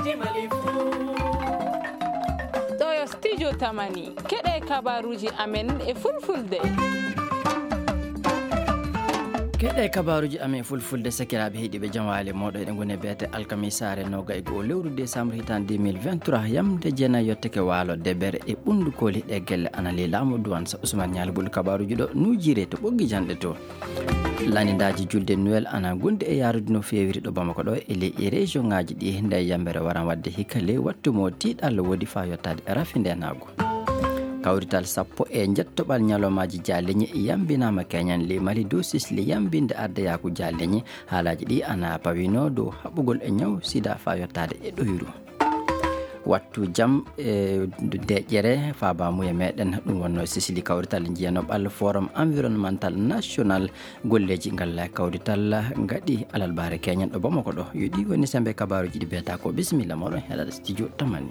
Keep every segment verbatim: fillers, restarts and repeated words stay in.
ɗo yo studio tamani keɗe kabaruji amen e fulfulde. keɗe kabaruji amen fulfulde sakiraɓe heeɗiɓe jamwale moɗo eɗen goni beete alkamisare noga e goo lewru décembre hitan deux mille vingt-trois yamde jeenayi yetteke waalo debere e ɓundu koliɗe gelle anali laamu duwan sa ousmane ñalibol kabaruji ɗo nujire to ɓoggi janɗe to. lanidaji julde noel ana gondi e yarude no fewiri ɗo bamako ɗo e ley région ngaji ɗi nde yambere waran wadde hikka ley wattumo tiiɗalla woodi fa yettade rafi ndenago. kawrital sappo e jettoɓal ñalomaji jaleñe yambinama keñan ley mali dow sisli yambinde ardayaku jaleñe haalaji ɗi ana pawino dow haɓɓugol e ñaw sida fa yettade e ɗoyru. wattu jam e deƴƴere fabamuye meɗen ɗum wonno sisili kawrital jiyanoɓal forum environnemental national golleji ngal kawrital gaɗi alalbare keñen ɗo bamako ɗo yo ɗi woni sembe kabaruji ɗi biyata ko bisimilla moɗon heɗaɗa studio tamani.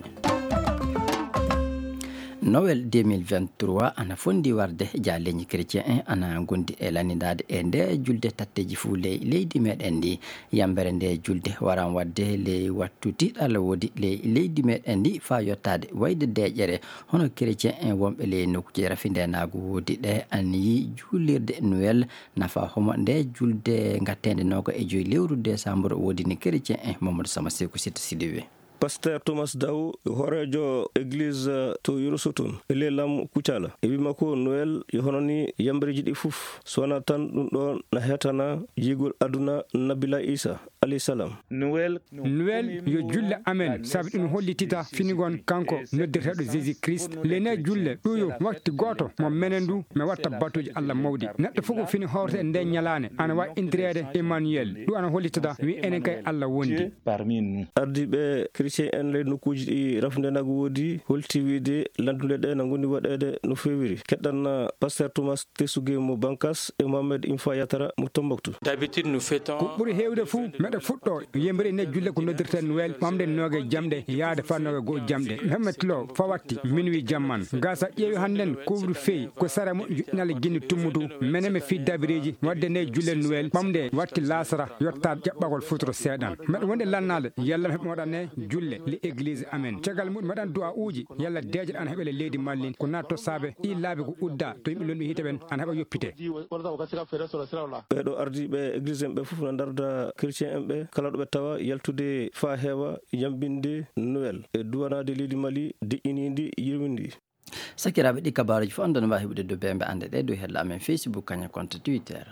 Noël deux mille vingt-trois ana fondi warde jaleñi chrétien en ana gondi e lanidade e nde julde tatteji fuu ley leydi meɗen ndi yambere nde julde waran wadde ley wattu tiɗal woodi ley leydi meɗen ndi fa yettade wayde deƴƴere hono chrétien en wonɓe ley nokkuji rafi ndenago woodi ɗe anniyi juulirde Noël nafa homo nde julde gattede noga e joyi lewru décembre woodi ni chrétien en Mamadou Sama Sekou Sita Sidibe. pasteur Thomas Daw horejo église to Yurosotun ele lam kucala e wima ko Noël yo hononi yambereji ɗi fuf sona tan ɗum ɗo na hetana jigol aduna Nabila Isa alayhi salam. Noël Noël yo julle amen sabi ɗum hollitita finigon kanko noddirteɗo Jésus Christ lene julle ɗuyo wakti goto mo menen du mi watta batuji Allah mawɗi neɗɗo fof ko fini hawrte e nde ñalane ana wawi indirede Emmanuel ɗum ana hollitata wi enen kay Allah wondi parmi nous ardiɓe chrétien en ley nokkuji ɗi rafdenago woodi holti wiide landude ɗe no gondi waɗede no fewiri keɗɗan pasteur Thomas Tesugue mo Bankas e Mohamed Imfa Yatara mo Tombouctou. D'habitude nous fêtons ko ɓuri hewde fou meɗe fuɗɗo yembere ne julle ko noddirte Noël mamde noge jamɗe yaade fa noge goho jamɗe hemmetlo fawatti minuit jamman gasa ƴeewi hannden couvre feu ko sara mo juɗɗinal guinni tummudu meneme fi dabireji wadde ne julle Noël mamde watti lasara yotta jaɓɓagol futuro seeɗan meɗe wonde lannade yalla heɓe moɗanne julle li église amen caggal muɗum meɗan du'a uji yalla deje an heɓele leydi mallin ko natto saabe ɗi laabi ko udda to yimɓe lonɗi hite ɓen an heɓa yoppite. ɓeɗo ardiɓe église en ɓe fof no darda chrétien en ɓe kala ɗo ɓe tawa yaltude fa heewa yambinde Noël e duwanade leydi Mali deƴƴinidi yirmindi. sakiraɓe ɗi kabaruji fof andon mbawi heɓude do bembe ande ɗe dow heɗla amen Facebook kaña compte Twitter.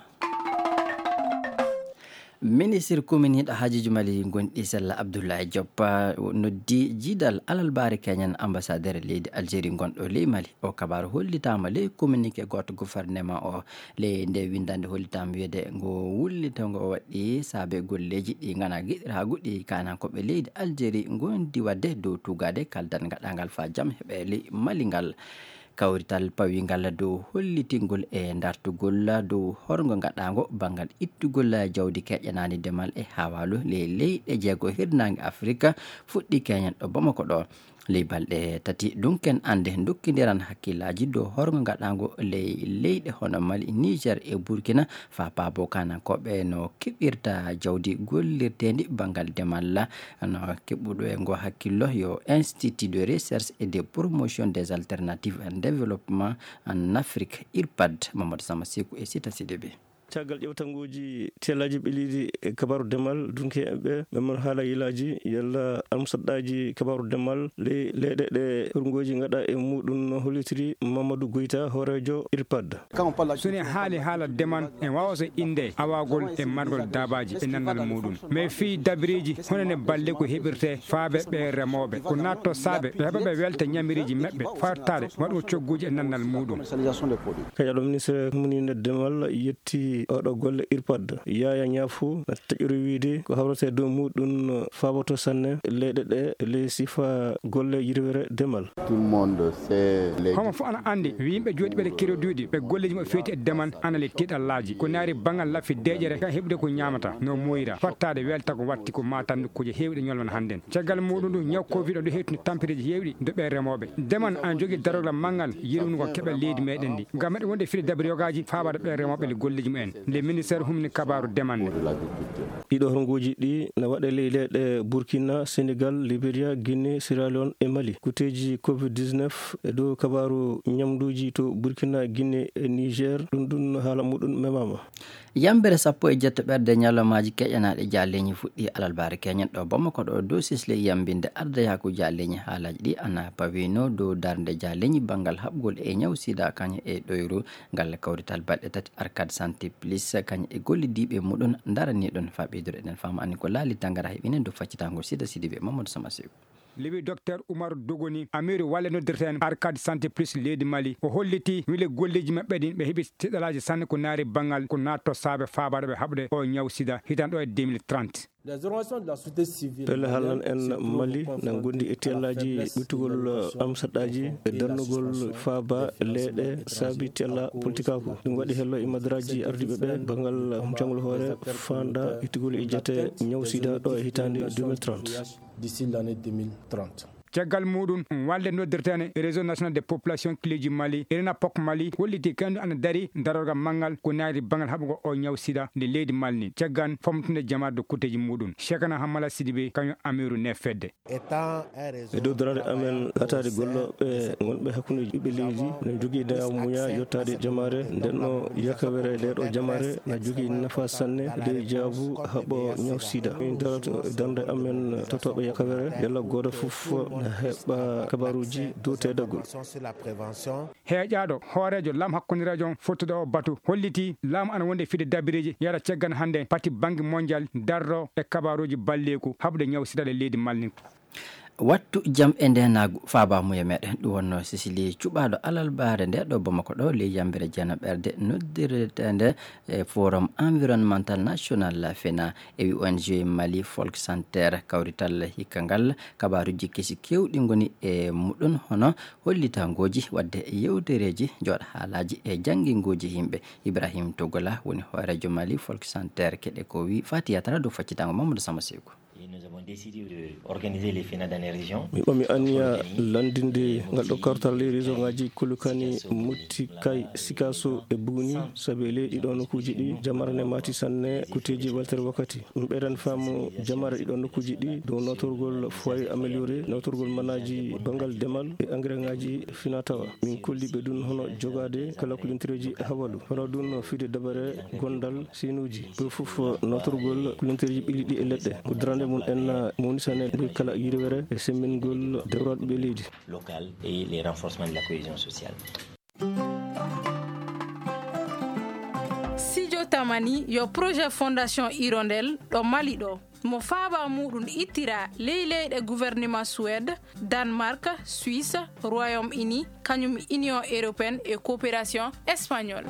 ministre commune hiɗo hajiji mali gonɗi sella Abdoulaye Dioppa noddi jiidal alalbare keñan ambassadeur leydi Algérie gonɗo ley Mali o kabaru hollitama ley communiqué goto gouvernement o ley nde windande hollitama wiyede ngo wullita ngo waɗi saabe golleji ɗi gana guiɗira ha goɗɗi kanankoɓe leydi Algérie gondi wadde dow tugade kaldan gaɗangal fa jaam heɓe ley Mali ngal kawrital pawingal dow hollitingol e dartugol dow horgo gaɗago banggal ittugol jawdi keƴanani demal e hawalu ley leyɗe jeego hirnangue Afrique fuɗɗi keñen ɗo Bamako ɗo ley balɗe tati dunken ande dokkidiran hakkillaji dow horgo gaɗago ley leyɗe hono Mali Niger e Burkina fa paabo kanankoɓe no keɓirta jawdi gollirtendi banggal demal no keɓuɗo e ngo hakkillo yo Institut de recherche et de promotion des alternatives en développement en Afrique I R P A D. Mamadou Sama Sekou e Sita Sidibé. caggal ƴewtangoji telaji ɓeliɗi e kabaru demal dunke en ɓe memon haala yilaji yalla almusaɗɗaji kabaru demal ley leyɗe ɗe horgoji gaɗa e muɗum no hollitiri Mamadou Goyta horejo I R P A D. soni haali haala deman en wawata inde awagol e margol dabaji e nannal muɗum mais fi dabiriji honone balle ko heɓirte faaɓe ɓe remoɓe ko natto saabe ɓe heɓa ɓe welta ñamiriji maɓɓe fartade waɗo cogguji e nannal muɗum. kañaɗo ministre muninde demal yetti oɗo golle I R P A D Yaya Ñafu taƴƴori wiide ko hawrete dow muɗum faboto sanne leyɗe ɗe ley sifa golle yirwere demal. homo fof ana andi yimɓe jooɗi ɓeɗe keroduɗi ɓe golleji maɓɓe feeti e deman ana le tiɗallaji ko naari bangal laffi deƴere ka heɓde ko ñamata no moyira fattade welta ko watti ko matande kuje hewɗe ñolman hannden caggal muɗum ɗum ñaw covid o ɗo hettuni tampereji hewɗi do ɓe remoɓe deman an jogui darogla manggal yirwnugo keɓe leydi meɗen ndi ngam meɗe wonde fili dabri yogaji faabade ɓe remoɓe le golleji mumen le ministére humni kabaru demanne ɗiɗo horgoji ɗi na waɗe ley leyɗe Burkina, Sénégal, Libéria, Guinée, Sierra Leone e Mali. kuteji covid dix-neuf e dow kabaru ñamduji to Burkina, Guinée e Niger ɗum ɗum haala muɗum memama. yambere sappo e jetto ɓerde ñalomaji keƴanaɗe jalleñi fuɗɗi alalbare keñen ɗo Bamako ɗo dow sisle yambinde ardayako jalleñi haalaji ɗi ana pawino dow darde jalleñi banggal haɓgol e ñaw sida kañum e ɗoyru ngal kawrital balɗe tati arcade santé plus kañum e gollidiɓe muɗum darani ɗon faɓidore eɗen fama anni ko laali tangara heɓinen dow faccitangol sida sidiɓe Mamadou Samaseko. lewi docteur Oumar Dogoni amiru walle noddirten arcade santé plus leydi Mali o holliti wile golleji mabɓe ɗin ɓe heeɓi tiɗalaji sanne ko naari banggal ko natto saabe fabaɗo ɓe haɓde o ñaw sida hitan ɗo e deux mille trente. pelle haalnan en Mali na gondi e tellaji ɓittugol amsaɗaji e darnugol faaba leeɗe saabi tella politique ako ɗum waɗi hello e madaraji ardiɓe ɓe bangal jangol hoore fanda ittugol e jete ñaw sida ɗo e hitande deux mille trente. D'ici l'année deux mille trente. caggal muɗum walde noddirtene réseau national des populations cléji Mali erena pok Mali holliti kandu ana dari darorga mangal ko naari bangal haɓugo o ñaw sida nde leydi Mali ni caggan famtude jamarde kuteji muɗum Cheikhana Hamala Sidibé kañum amiru ne fedde e dow darade amen latade golloɓe gonɓe hakkude ɓiɓɓe leydi ne jogui dayaw muña yettade jamare ndenno yakawere leɗo jamare na jogui nafa sanne de jaabu haɓo ñaw sida min darato darde amen totoɓe yakawere yalla goto foof heɓa kabaruji dow teddagol. heeƴaɗo hoorejo laam hakkodirajo on fottude o batu holliti laamu ana wonde fide dabireji yara caggan hande pati banque mondial darro e kabaruji balleku haɓde ñaw sida e leydi Mali. wattu jam e ndenagu fabamuya meɗen ɗum wonno Sicily cuɓaɗo alalbare nde ɗo Bamako ɗo ley yambere jeena ɓerde noddiretende e forum environnemental national fena e wi O N G Mali Folk Center kawrital hikka ngal kabaruji kesi kewɗi goni e muɗum hono hollitangoji wadde yewtereji joɗa haalaji e jangguingoji yimɓe. Ibrahim Togola woni hoorejo Mali Folk Center keɗe ko wi fatiyatara dow faccitango Mamadou Samaseko. Nous avons décidé d'organiser les FENA dans les régions. mi ɓami anniya landinde ngal ɗo kartal ley région ngaji Kolokani, Mutti, Kay, Sikaso e Buni saabi e leydi ɗo nokkuji ɗi jamara ne mati sanne kuteji waltere wakkati ɗum ɓeydan faamu jamara ɗiɗo nokkuji ɗi dow notorgol foyer amélioré notorgol manaji bangal demal e engrais ngaji fina tawa min kolliɓe ɗum hono jogade kala kulintereji hawalu hono ɗum fide dabare gondal sinuji ɓe fof notorgol kulintereji ɓili ɗi e leɗɗe ko darande mum en monisane ɗo kala yirwere e semmingol dewraɗo ɓe leydi local et les renforcements de la cohésion sociale. Sidio Tamani yo projet fondation Hirondelle ɗo Mali ɗo mo faaba muɗum ittira ley leyɗe gouvernement Suède, Danemark, Suisse, Royaume-Uni kañum Union européenne et coopération espagnole.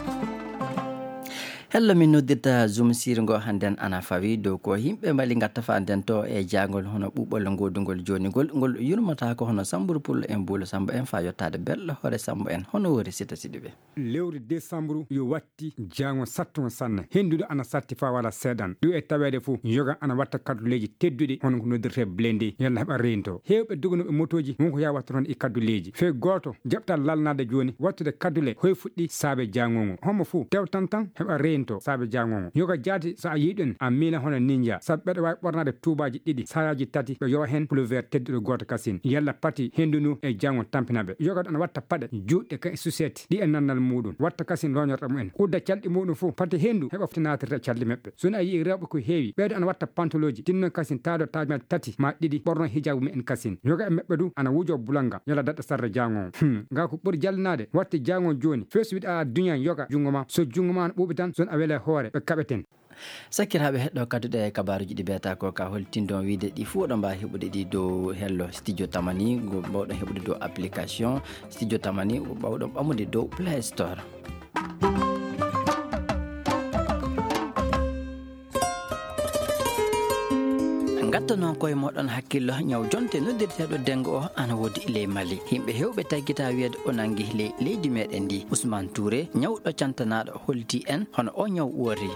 hello min noddirta zoom sirgo hannden ana fawi dow ko yimɓe mbali gatta fanden to e jangol hono ɓuɓɓol godugol jonigol ngol yurmata ko hono Samburu Pullo en Buulo Samba en fa yottade belɗo hoore Samba en hono wori Sita Sidiɓe. lewru décembre yo watti jango sattugo sanne hendude ana satti fa wala seeɗan ɗum e tawede fou yoga ana watta kadduleji tedduɗe hono ko noddirte blende yalla heɓa rento hewɓe doganoɓe motoji wonko ya watta toon e kadduleji fe goto jaɓta lalnade joni wattude kaddule hoye fuɗɗi saabe jangogo homo fou tew tan tan heɓa rento saabe jangogo yoga jaati sa yiɗen a mina hono ninja sabu ɓeɗo wawi ɓornade tubaji ɗiɗi sayaji tati ɓe yowa hen pulver tedduɗo goto kasin yalla pati hendunu e jango tampinaɓe yoga ana watta paɗe juɗɗe ka sucette ɗi e nannal muɗum watta kasin loñorɗa mumen udda calɗi muɗum fof pati hendu heɓa fotinatirta calɗi mabɓe soni a yii rewɓe ko heewi ɓeydo ana watta pantoloji tinno kasin taado tajmal tati ma ɗiɗi ɓorno hijabu mumen kasin yoga e mabɓe du ana wujo bulanga yalla daɗɗa sarde jangogo hmm. nga ko ɓuuri jallinade watte jango joni feso wiɗa duña yoga jungo ma so jungo ma no ɓuuɓi tan son a weele hoore ɓe kaɓeten sakkiraɓe heɗɗo kadduɗe e kabaruji ɗi biyata ko ka holtindo wiide ɗi fuu oɗon mbawi heɓude ɗi dow hello studio tamani mbawɗon heɓude dow application studio tamani mbawɗon ɓamude dow play store. gatta noon koye moɗon hakkillo ñaw jonte noddirteɗo dengo o ana woodi ley Mali yimɓe hewɓe taggita wiyede o nangi ley leydi meɗen ndi Ousmane Touré ñawɗo cantanaɗo holti en hono o ñaw woori.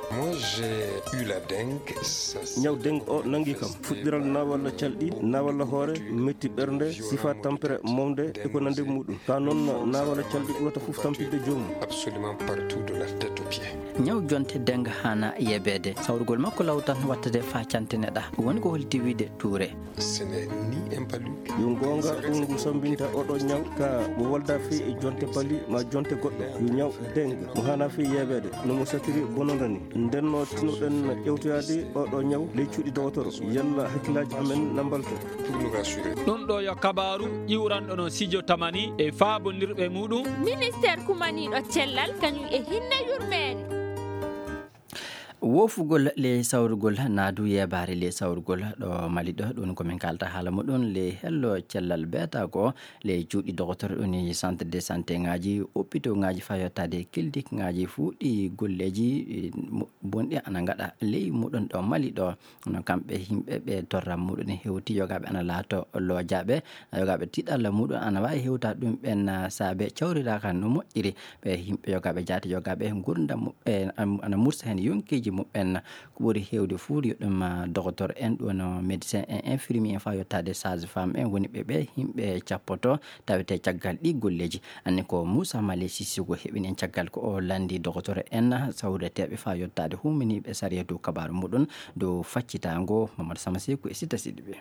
ñaw dengue o nangi kam fuɗɗiral na walla calɗi na walla hoore metti ɓernde sifa tampere momde e ko nande muɗum ka noon na walla calɗi ɓurata foof tampinde joomum absolument partout de la tête aux pieds. nyaw jonte denga hana yebede sawrugol makko lawtan wattade fa cantene-da woni ko holti wiide Touré. Ce n'est ni un palu yo gonga ɗum ngu sambinta oɗo ñaw ka mo wolda fi e jonte pali ma jonte goɗɗo yo ñaw denga mo hana fi yebede no mo satiri bonondani ndenno tinuɗen ƴewtoyade oɗo ñaw ley cuuɗi dogotoro yalla hakkillaji amen nambalto pour nous rassurer. ɗum ɗo yo kabaru iwranɗo no Sidio Tamani e faabondirɓe muɗum ministére kumaniɗo cellal kañum e hinne yurmede wofugol le sawrugol naadu yebare le sawrugol ɗo Mali ɗo ɗum komin kalta haala muɗum le hello cellal beeta ko le juuɗi docteur ɗoni centre de santé ngaji hôpitaux ngaji fa yottade clinique ngaji fuuɗi golleji bonɗi ana gaɗa ley muɗum ɗo Mali ɗo no kamɓe yimɓe ɓe torra muɗum hewti yogaɓe ana laato loojaɓe yogaɓe tiɗalla muɗum ana wawi hewta ɗum ɓen saabe cawriraka no moƴƴiri ɓe yimɓe yogaɓe jaati yogaɓe gurdam muɓɓe ana mursa hen yonkiji muɓɓen ko ɓuri hewde fuu yoɗum docteur en ɗon médecin et infirmier fa yottade sage femme en woni ɓe ɓe yimɓe cappoto tawete caggal ɗi golleji anni ko Moussa Malé Sissoko heɓini en caggal ko o landi docteur en sawreteɓe fa yottade huminiɓe sariya dow kabaru muɗum dow faccitango Mamadou Sama Sekou e Sita Sidibé.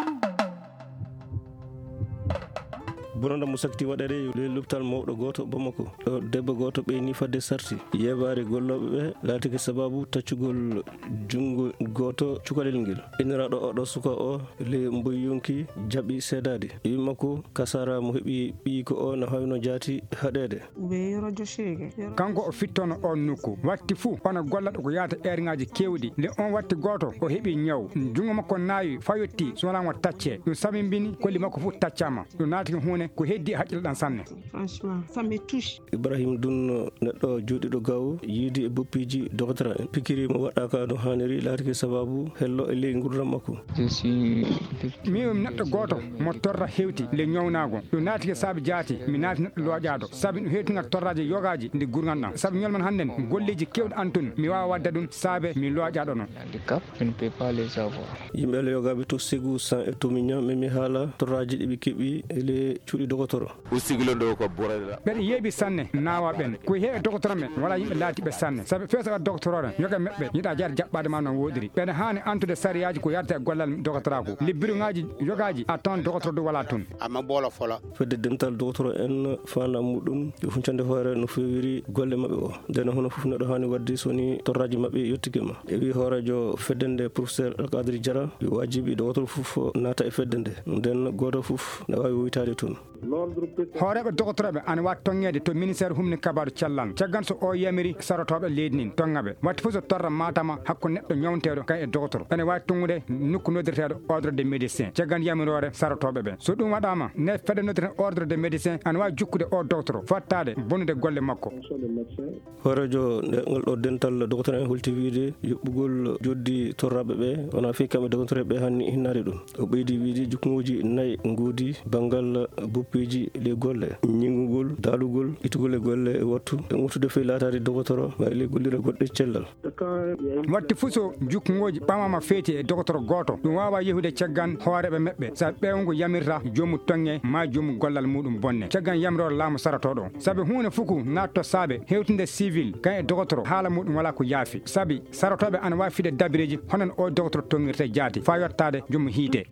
bononda mo sakti waɗere le lopital mawɗo goto Bamako ɗo debbo goto ɓeyni fadde sarti yebare golloɓe ɓe laati ko sababu taccugol jungo goto cukalel ngel inniraɗo oɗo suka o le mboy yonki jaɓi seedade wi makko kasara mo heeɓi ɓi ko o no hawno jaati haɗede kanko o fittono on nokku watti fuu ono gollaɗo ko yaata erŋaji kewɗi le on watti goto o heeɓi ñaw jungo makko naawi fayotti so wonamo tacce ɗum samimbini kolli makko fof taccama ɗum naati hunde ko heddi haqqil ɗan sanne. Franchement ça me touche. Ibrahim Dunno neɗɗo juuɗiɗo gaw yiidi e boppiji docteur en pikiri mo waɗaka no haniri laatiki sababu hello e ley gurdam makko. Je suis mi neɗɗo goto mo torra hewti le ñawnago ɗum naatiki saabi jaati mi naati neɗɗo looƴaɗo saabi ɗum hewtingat torraji yogaji ndi gurgan ɗam saabu ñolman hannden golleji kewɗi antun mi wawa wadde ɗum saabe mi looƴaɗo noon. handicap je ne peux pas les savoir. yimɓe ele yogaɓe to Ségou San e to Mignan mimi haala torraji ɗiɓe keeɓi ele cuuɗi docteur o siglo ɗo ko ɓurata ɓeɗe yeeɓi sanne nawa ɓen ko heewi docteur men wala yimɓe laatiɓe sanne saabi feesawa docteur ore yoga meɓɓe yiiɗa jaade jaɓɓade ma noon woɗiri ɓene hani antude sariyaji ko yarata e gollal docteur ako libbiruŋaji yogaji a tawan docteur ɗo wala toon amma ɓoola fola fedde dental docteur en fanda muɗum e huncande hoore no fewiri golle mabɓe o nden hono foof neɗɗo hani wadde soni torraji mabɓe yettike ma e wi hoorejo fedde nde professeur Alkadri Diara yo wajibi docteur foof naata e fedde nde nden goto foof ne wawi woytade toon hooreɓe docteur ɓe ana wawi tonguede to ministére humni kabaru cellal caggan so o yamiri sarotoɓe leydi nin tongaɓe watti fof so torra matama hakko neɗɗo ñawteɗo kay e docteur ene wawi tongude nokku noddirteɗo ordre de médecin caggan yamirore sarotoɓe ɓe so ɗum waɗama ne fedde noddirten ordre de médecin ana wawi jukkude o docteur fattade bonnude golle makko hoorejo ngal ɗo dental docteur en holti wiide yoɓɓugol joddi torraɓe ɓe wona fi kamɓe docteur ɓe hanni hinnade ɗum o ɓeydi wiide jukkuŋoji nayyi ngoodi banggal boppiji le golle ñingugol daalugol itugol e golle e wattu e wurtude fe laatade docteur ma le gollira goɗɗe cellal watti fuu so jukkuŋoji ɓamama feeti e docteur goto ɗum wawa yehude caggan hooreɓe meɓɓe sa ɓewngo yamirta jomum tonge ma jomum gollal muɗum bonne caggan yamirore laamu saratoɗo saabi hunde fuku natto saabe hewtinde civil kan e docteur haala muɗum wala ko yaafi saabi sarotoɓe ana wawi fiɗe dabireji honon o docteur tongirte jaati fa yottade jomum hiite.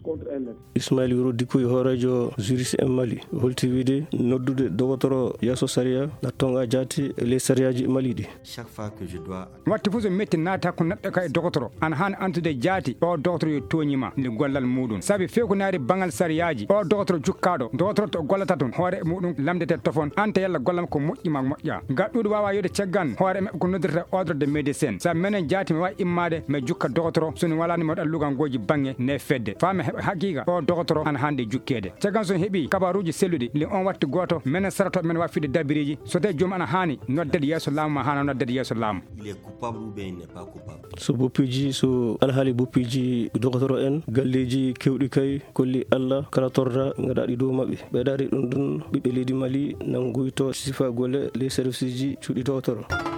Ismail Yoro Dikoy hoorejo juriste en Mali holti wiide noddude docteur yaso saria na tonga jaati les sariyaji Mali ɗi chaque fois que je dois watti fuu so metti naati hakko neɗɗo ka e docteur ana hani antude jaati o docteur yo toñima nde gollal muɗum saabi few ko naari bangal sariyaji o docteur jukkaɗo docteur to gollata toon hoore muɗum lamdete tofon ante yalla gollam ko moƴƴima moƴƴa gaɗɗuɗo wawa yode caggan hoore mabɓe ko noddirta ordre de médecin sa menen jaati mi wawi immade mi jukka docteur soni walani mi waɗa lugangoji bange ne fedde fami heɓa haqiqa o docteur ana hande jukkede caggan so heeɓi kabaruji selluɗi li on watti goto menen saratoɓe men wawi fide dabiriji so tawi joomum ana hani noddede yeeso laamu ma hana noddede yeeso laamu il est coupable ou bien il n'est pas coupable so boppiji so alhaali boppiji docteur en galleji kewɗi kay kolli Allah kala torra gaɗaɗi dow mabɓe ɓeɗari ɗum ɗum ɓiɓɓe leydi Mali nan guyto sifa golle les service ji cuuɗi docteur